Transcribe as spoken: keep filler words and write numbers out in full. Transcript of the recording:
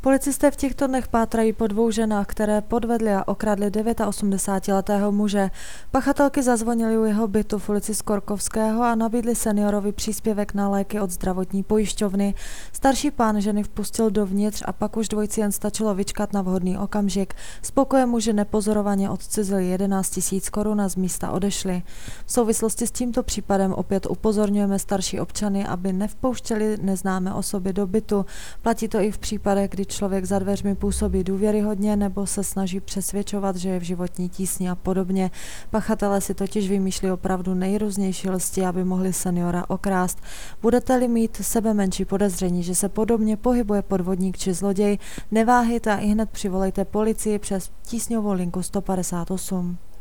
Policisté v těchto dnech pátrají po dvou ženách, které podvedly a okradly osmdesátidevětiletého muže. Pachatelky zazvonily u jeho bytu v ulici Skorkovského a nabídly seniorovi příspěvek na léky od zdravotní pojišťovny. Starší pán ženy vpustil dovnitř a pak už dvojici jen stačilo vyčkat na vhodný okamžik. Z pokoje muži nepozorovaně odcizili jedenáct tisíc korun a z místa odešli. V souvislosti s tímto případem opět upozorňujeme starší občany, aby nevpouštěli neznámé osoby do bytu. Platí to i v případech, kdy člověk za dveřmi působí důvěryhodně nebo se snaží přesvědčovat, že je v životní tísni a podobně. Pachatelé si totiž vymýšlí opravdu nejrůznější lsti, aby mohli seniora okrást. Budete-li mít sebe menší podezření, že se podobně pohybuje podvodník či zloděj, neváhejte a ihned přivolejte policii přes tísňovou linku sto padesát osm.